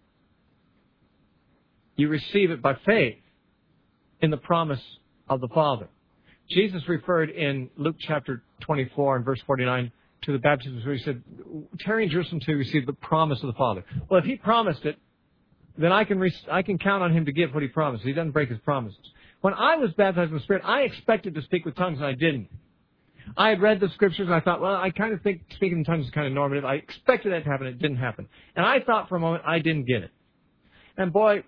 You receive it by faith in the promise of the Father. Jesus referred in Luke chapter 24 and verse 49 to the baptism where He said, "Tarry in Jerusalem to receive the promise of the Father." Well, if He promised it, then I can count on Him to give what He promised. He doesn't break His promises. When I was baptized in the Spirit, I expected to speak with tongues, and I didn't. I had read the Scriptures, and I thought, well, I kind of think speaking in tongues is kind of normative. I expected that to happen. It didn't happen. And I thought for a moment I didn't get it. And boy,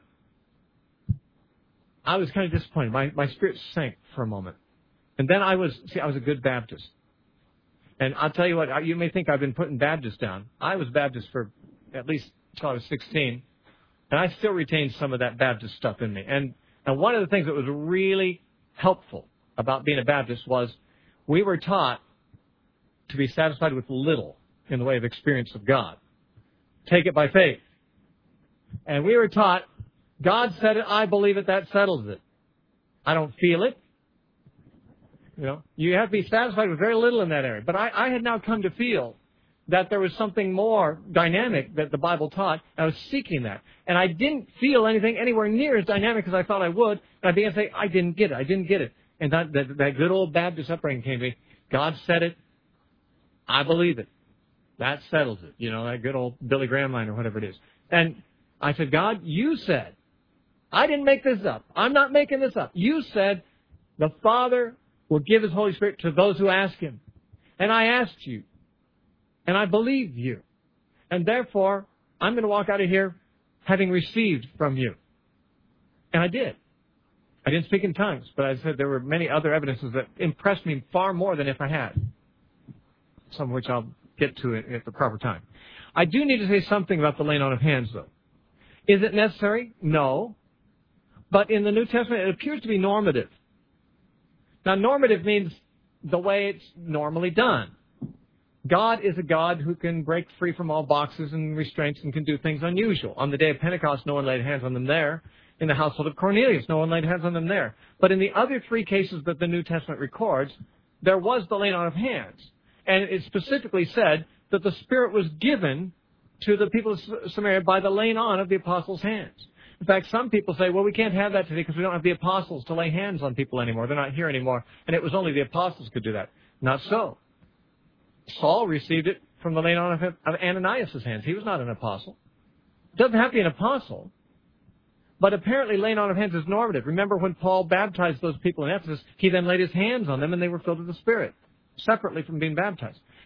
I was kind of disappointed. My spirit sank for a moment. And then I was a good Baptist. And I'll tell you what, you may think I've been putting Baptist down. I was Baptist for at least until I was 16. And I still retained some of that Baptist stuff in me. And one of the things that was really helpful about being a Baptist was we were taught to be satisfied with little in the way of experience of God. Take it by faith. And we were taught, God said it, I believe it, that settles it. I don't feel it. You have to be satisfied with very little in that area. But I had now come to feel that there was something more dynamic that the Bible taught. I was seeking that. And I didn't feel anything anywhere near as dynamic as I thought I would. And I began to say, I didn't get it. And that good old Baptist upbringing came to me. God said it. I believe it. That settles it. That good old Billy Graham line or whatever it is. And I said, God, you said. I didn't make this up. I'm not making this up. You said the Father will give His Holy Spirit to those who ask Him. And I asked you. And I believe you. And therefore, I'm going to walk out of here having received from you. And I did. I didn't speak in tongues, but I said there were many other evidences that impressed me far more than if I had. Some of which I'll get to at the proper time. I do need to say something about the laying on of hands, though. Is it necessary? No. But in the New Testament, it appears to be normative. Now, normative means the way it's normally done. God is a God who can break free from all boxes and restraints and can do things unusual. On the day of Pentecost, no one laid hands on them there. In the household of Cornelius, no one laid hands on them there. But in the other three cases that the New Testament records, there was the laying on of hands. And it specifically said that the Spirit was given to the people of Samaria by the laying on of the apostles' hands. In fact, some people say, well, we can't have that today because we don't have the apostles to lay hands on people anymore. They're not here anymore. And it was only the apostles who could do that. Not so. Saul received it from the laying on of Ananias' hands. He was not an apostle. Doesn't have to be an apostle. But apparently laying on of hands is normative. Remember when Paul baptized those people in Ephesus, he then laid his hands on them and they were filled with the Spirit, separately from being baptized.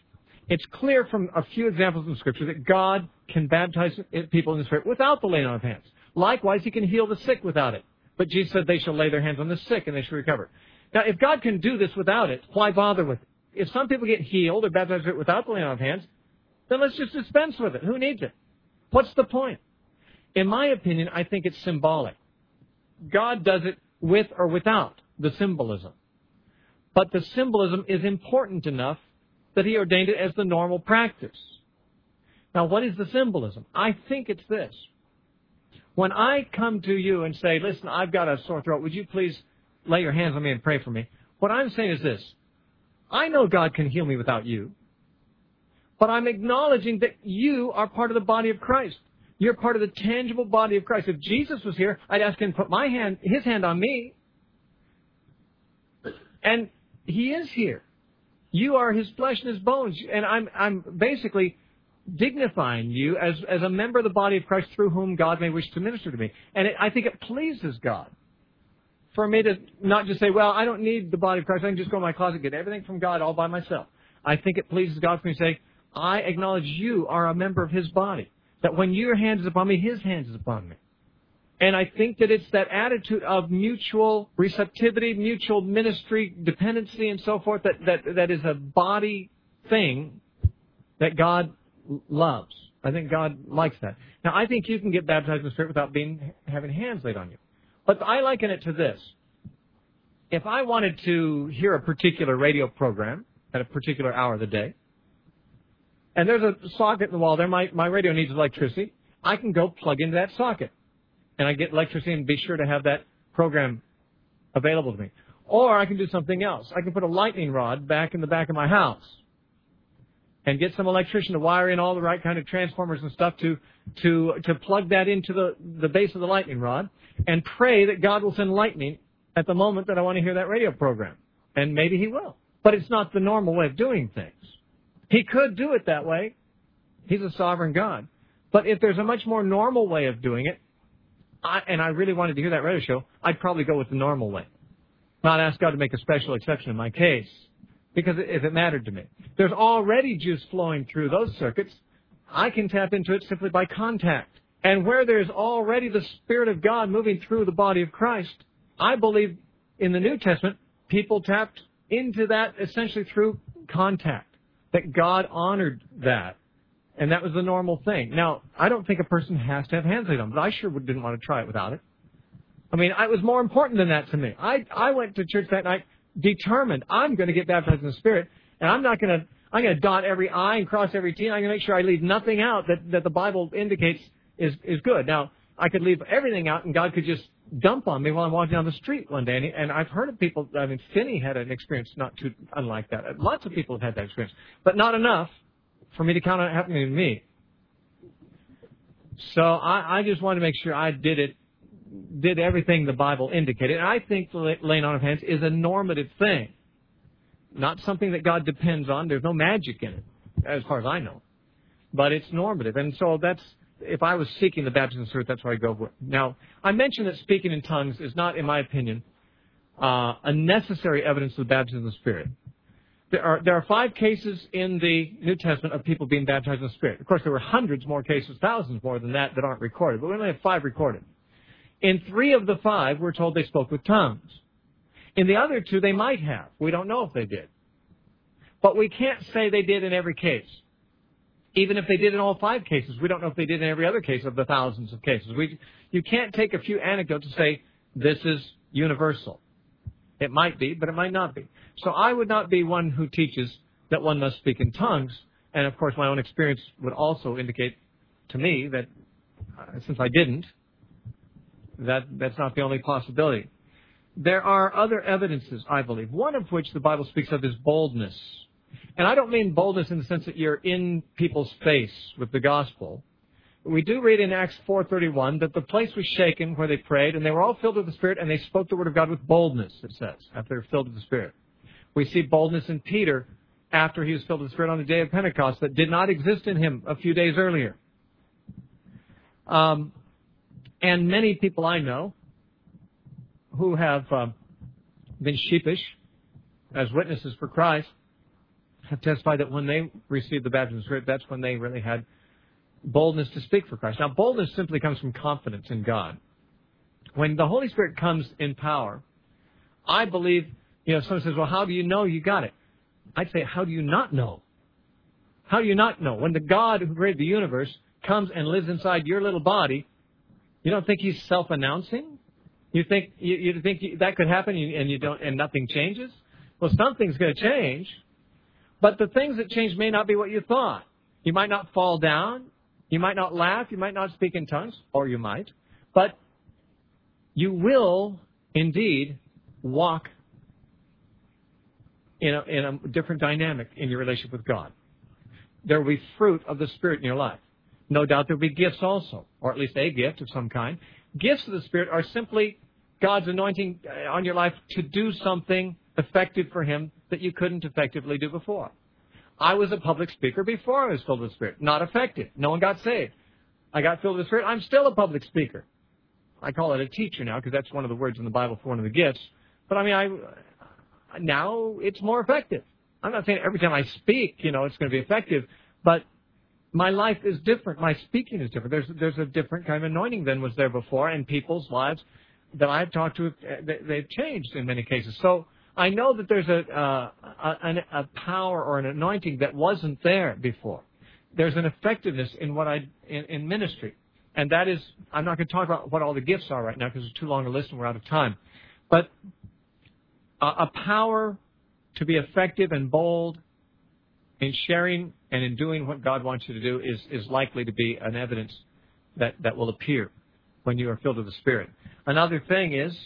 It's clear from a few examples in Scripture that God can baptize people in the Spirit without the laying on of hands. Likewise, He can heal the sick without it. But Jesus said they shall lay their hands on the sick and they shall recover. Now, if God can do this without it, why bother with it? If some people get healed or baptized without the laying on of hands, then let's just dispense with it. Who needs it? What's the point? In my opinion, I think it's symbolic. God does it with or without the symbolism. But the symbolism is important enough that He ordained it as the normal practice. Now, what is the symbolism? I think it's this. When I come to you and say, listen, I've got a sore throat, would you please lay your hands on me and pray for me? What I'm saying is this. I know God can heal me without you, but I'm acknowledging that you are part of the body of Christ. You're part of the tangible body of Christ. If Jesus was here, I'd ask Him to put His hand on me. And He is here. You are His flesh and His bones. And I'm basically dignifying you as a member of the body of Christ through whom God may wish to minister to me. And I think it pleases God for me to not just say, well, I don't need the body of Christ. I can just go in my closet and get everything from God all by myself. I think it pleases God for me to say, I acknowledge you are a member of His body. That when your hand is upon me, His hand is upon me. And I think that it's that attitude of mutual receptivity, mutual ministry, dependency, and so forth, that is a body thing that God loves. I think God likes that. Now, I think you can get baptized in the Spirit without having hands laid on you. But I liken it to this. If I wanted to hear a particular radio program at a particular hour of the day, and there's a socket in the wall there, my radio needs electricity, I can go plug into that socket. And I get electricity and be sure to have that program available to me. Or I can do something else. I can put a lightning rod back in the back of my house and get some electrician to wire in all the right kind of transformers and stuff to plug that into the base of the lightning rod and pray that God will send lightning at the moment that I want to hear that radio program. And maybe He will. But it's not the normal way of doing things. He could do it that way. He's a sovereign God. But if there's a much more normal way of doing it, and I really wanted to hear that radio show, I'd probably go with the normal way. Not ask God to make a special exception in my case, because if it mattered to me. There's already juice flowing through those circuits. I can tap into it simply by contact. And where there's already the Spirit of God moving through the body of Christ, I believe in the New Testament, people tapped into that essentially through contact. That God honored that. And that was the normal thing. Now, I don't think a person has to have hands laid on, but I sure didn't want to try it without it. I mean, it was more important than that to me. I went to church that night determined I'm going to get baptized in the Spirit, and I'm going to dot every I and cross every T, and I'm going to make sure I leave nothing out that the Bible indicates is good. Now, I could leave everything out, and God could just dump on me while I'm walking down the street one day. And I've heard of people, I mean, Finney had an experience not too unlike that. Lots of people have had that experience, but not enough for me to count on it happening to me. So I just wanted to make sure I did everything the Bible indicated. And I think the laying on of hands is a normative thing, not something that God depends on. There's no magic in it, as far as I know. But it's normative. And so if I was seeking the baptism of the Spirit, that's where I go with. Now, I mentioned that speaking in tongues is not, in my opinion, a necessary evidence of the baptism of the Spirit. There are 5 cases in the New Testament of people being baptized in the Spirit. Of course, there were hundreds more cases, thousands more than that aren't recorded, but we only have 5 recorded. In 3 of the 5, we're told they spoke with tongues. In the other 2, they might have. We don't know if they did. But we can't say they did in every case. Even if they did in all 5 cases, we don't know if they did in every other case of the thousands of cases. You can't take a few anecdotes and say, this is universal. It might be, but it might not be. So I would not be one who teaches that one must speak in tongues. And, of course, my own experience would also indicate to me that, since I didn't, that's not the only possibility. There are other evidences, I believe, one of which the Bible speaks of is boldness. And I don't mean boldness in the sense that you're in people's face with the gospel. We do read in Acts 4:31 that the place was shaken where they prayed, and they were all filled with the Spirit, and they spoke the word of God with boldness, it says, after they were filled with the Spirit. We see boldness in Peter after he was filled with the Spirit on the day of Pentecost that did not exist in him a few days earlier. And many people I know who have been sheepish as witnesses for Christ have testified that when they received the baptism of the Spirit, that's when they really had boldness to speak for Christ. Now, boldness simply comes from confidence in God. When the Holy Spirit comes in power, I believe, someone says, well, how do you know you got it? I'd say, how do you not know? How do you not know? When the God who created the universe comes and lives inside your little body, you don't think He's self-announcing? You think that could happen and you don't, and nothing changes? Well, something's going to change, but the things that change may not be what you thought. You might not fall down. You might not laugh. You might not speak in tongues, or you might. But you will indeed walk in a different dynamic in your relationship with God. There will be fruit of the Spirit in your life. No doubt there will be gifts also, or at least a gift of some kind. Gifts of the Spirit are simply God's anointing on your life to do something effective for Him that you couldn't effectively do before. I was a public speaker before I was filled with the Spirit. Not effective. No one got saved. I got filled with the Spirit. I'm still a public speaker. I call it a teacher now because that's one of the words in the Bible for one of the gifts. But now it's more effective. I'm not saying every time I speak, it's going to be effective, but my life is different. My speaking is different. There's a different kind of anointing than was there before, and people's lives that I've talked to, they've changed in many cases. So I know that there's a power or an anointing that wasn't there before. There's an effectiveness in ministry. And that is, I'm not going to talk about what all the gifts are right now because it's too long a list and we're out of time. But a power to be effective and bold in sharing and in doing what God wants you to do is likely to be an evidence that will appear when you are filled with the Spirit. Another thing is,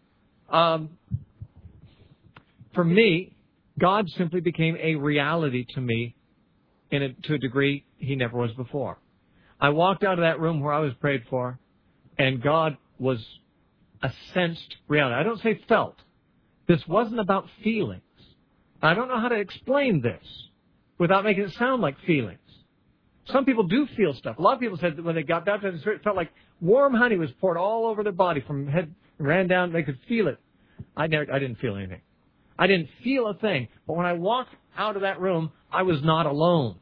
for me, God simply became a reality to me to a degree He never was before. I walked out of that room where I was prayed for, and God was a sensed reality. I don't say felt. This wasn't about feelings. I don't know how to explain this without making it sound like feelings. Some people do feel stuff. A lot of people said that when they got baptized in the Spirit, it felt like warm honey was poured all over their body from head, ran down, they could feel it. I didn't feel anything. I didn't feel a thing. But when I walked out of that room, I was not alone.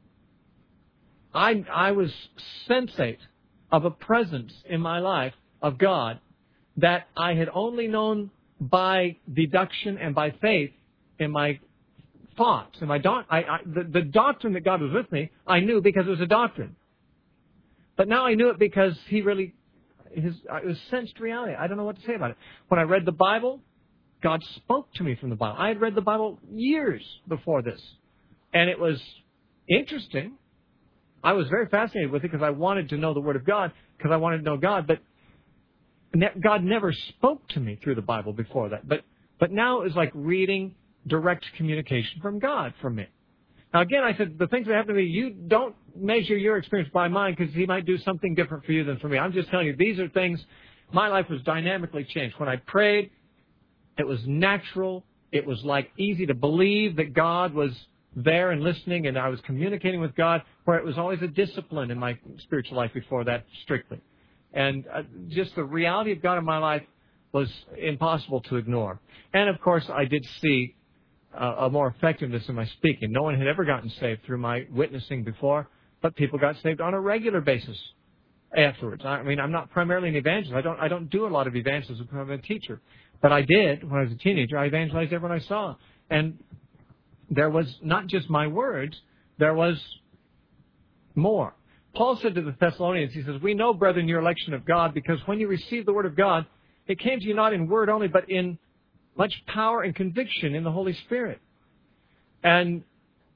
I was sensate of a presence in my life of God that I had only known by deduction and by faith in my thoughts. And the doctrine that God was with me, I knew because it was a doctrine. But now I knew it because it was sensed reality. I don't know what to say about it. When I read the Bible, God spoke to me from the Bible. I had read the Bible years before this. And it was interesting. I was very fascinated with it because I wanted to know the Word of God, because I wanted to know God. But God never spoke to me through the Bible before that. But now it was like reading direct communication from God for me. Now, again, I said, the things that happen to me, you don't measure your experience by mine because He might do something different for you than for me. I'm just telling you, these are things, my life was dynamically changed. When I prayed, it was natural. It was like easy to believe that God was there and listening, and I was communicating with God, where it was always a discipline in my spiritual life before that, strictly. And just the reality of God in my life was impossible to ignore. And, of course, I did see a more effectiveness in my speaking. No one had ever gotten saved through my witnessing before, but people got saved on a regular basis afterwards. I mean, I'm not primarily an evangelist. I don't do a lot of evangelism because I'm a teacher. But I did when I was a teenager. I evangelized everyone I saw. And there was not just my words, there was more. Paul said to the Thessalonians, he says, "We know, brethren, your election of God, because when you received the word of God, it came to you not in word only, but in much power and conviction in the Holy Spirit." And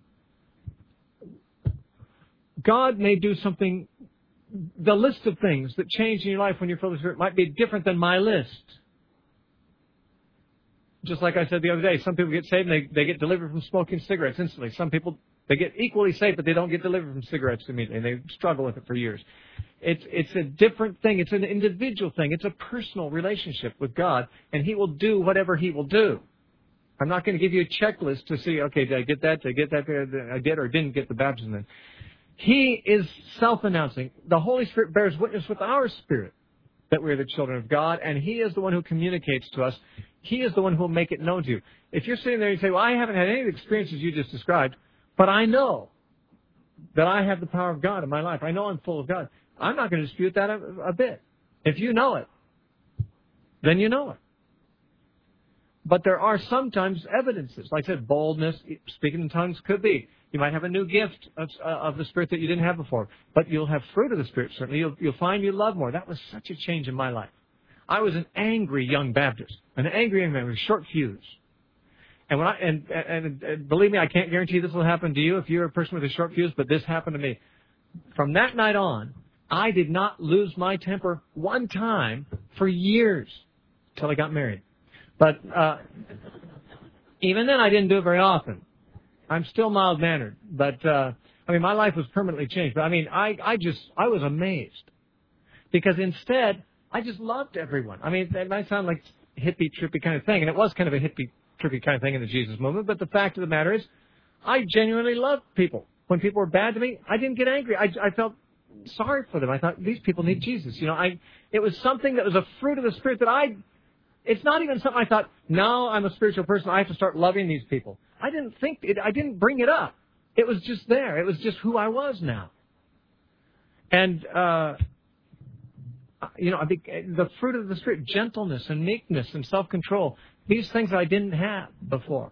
God may do something, the list of things that change in your life when you're filled with the Spirit might be different than my list. Just like I said the other day, some people get saved and they get delivered from smoking cigarettes instantly. Some people, they get equally saved, but they don't get delivered from cigarettes immediately. They struggle with it for years. It's a different thing. It's an individual thing. It's a personal relationship with God, and He will do whatever He will do. I'm not going to give you a checklist to see, okay, did I get that? Did I get that? I did or didn't get the baptism then. He is self-announcing. The Holy Spirit bears witness with our spirit that we're the children of God, and He is the one who communicates to us. He is the one who will make it known to you. If you're sitting there and you say, well, I haven't had any of the experiences you just described, but I know that I have the power of God in my life. I know I'm full of God. I'm not going to dispute that a bit. If you know it, then you know it. But there are sometimes evidences. Like I said, boldness, speaking in tongues could be. You might have a new gift of the Spirit that you didn't have before. But you'll have fruit of the Spirit, certainly. You'll find you love more. That was such a change in my life. I was an angry young Baptist, an angry young man with a short fuse. And when and believe me, I can't guarantee this will happen to you if you're a person with a short fuse, but this happened to me. From that night on, I did not lose my temper one time for years until I got married. But even then, I didn't do it very often. I'm still mild-mannered, but my life was permanently changed. But I was amazed because instead, I just loved everyone. That might sound like hippie, trippy kind of thing, and it was kind of a hippie, trippy kind of thing in the Jesus movement. But the fact of the matter is, I genuinely loved people. When people were bad to me, I didn't get angry. I felt sorry for them. I thought these people need Jesus. It was something that was a fruit of the Spirit that it's not even something I thought, now I'm a spiritual person, I have to start loving these people. I didn't bring it up. It was just there. It was just who I was now. And, the fruit of the Spirit, gentleness and meekness and self-control, these things I didn't have before,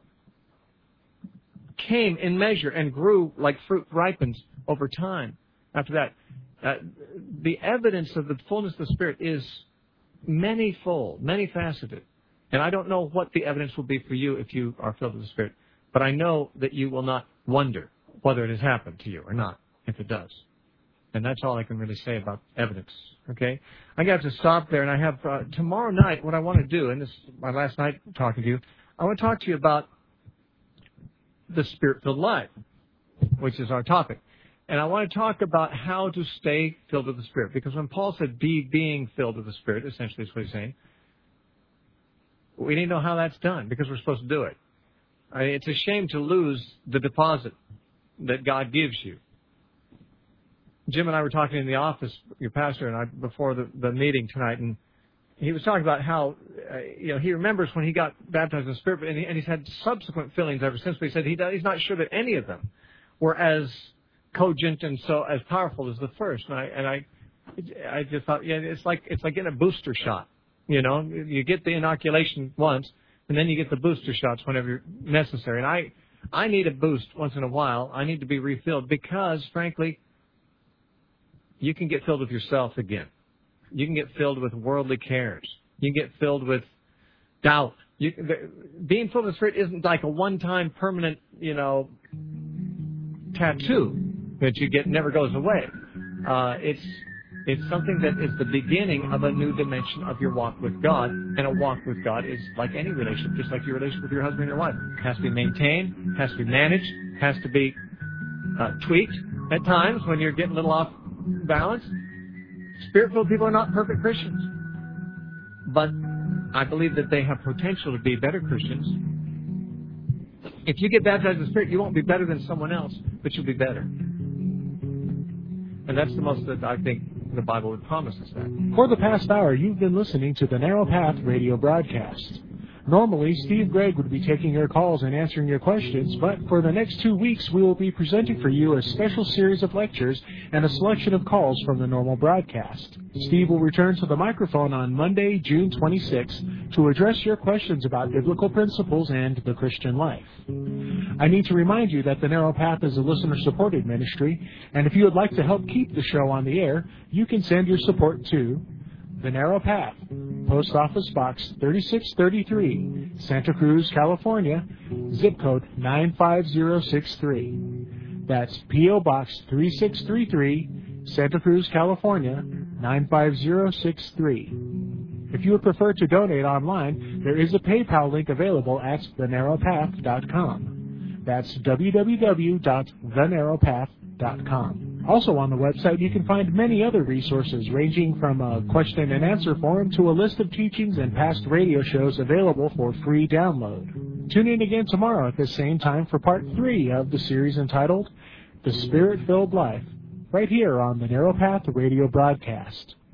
came in measure and grew like fruit ripens over time. After that, the evidence of the fullness of the Spirit is many-fold, many-faceted. And I don't know what the evidence will be for you if you are filled with the Spirit. But I know that you will not wonder whether it has happened to you or not, if it does. And that's all I can really say about evidence. Okay? I got to stop there, and I have tomorrow night what I want to do, and this is my last night talking to you, I want to talk to you about the Spirit-filled life, which is our topic. And I want to talk about how to stay filled with the Spirit. Because when Paul said, be being filled with the Spirit, essentially is what he's saying, we need to know how that's done, because we're supposed to do it. It's a shame to lose the deposit that God gives you. Jim and I were talking in the office, your pastor and I, before the meeting tonight, and he was talking about how, he remembers when he got baptized in the Spirit, and he's had subsequent fillings ever since, but he said he's not sure that any of them were as cogent and so as powerful as the first. And I just thought, it's like getting a booster shot. You get the inoculation once, and then you get the booster shots whenever necessary. And I need a boost once in a while. I need to be refilled because, frankly, you can get filled with yourself again. You can get filled with worldly cares. You can get filled with doubt. Being filled with the Spirit isn't like a one-time permanent, tattoo that you get never goes away. It's something that is the beginning of a new dimension of your walk with God. And a walk with God is like any relationship, just like your relationship with your husband and your wife. It has to be maintained, has to be managed, has to be tweaked at times when you're getting a little off balance. Spirit-filled people are not perfect Christians. But I believe that they have potential to be better Christians. If you get baptized in the Spirit, you won't be better than someone else, but you'll be better. And that's the most that I think the Bible would promise us that. For the past hour, you've been listening to the Narrow Path radio broadcast. Normally, Steve Gregg would be taking your calls and answering your questions, but for the next 2 weeks, we will be presenting for you a special series of lectures and a selection of calls from the normal broadcast. Steve will return to the microphone on Monday, June 26th, to address your questions about biblical principles and the Christian life. I need to remind you that the Narrow Path is a listener-supported ministry, and if you would like to help keep the show on the air, you can send your support to The Narrow Path, Post Office Box 3633, Santa Cruz, California, zip code 95063. That's P.O. Box 3633, Santa Cruz, California, 95063. If you would prefer to donate online, there is a PayPal link available at thenarrowpath.com. That's www.thenarrowpath.com. Also on the website, you can find many other resources ranging from a question and answer forum to a list of teachings and past radio shows available for free download. Tune in again tomorrow at the same time for part 3 of the series entitled The Spirit-Filled Life, right here on the Narrow Path radio broadcast.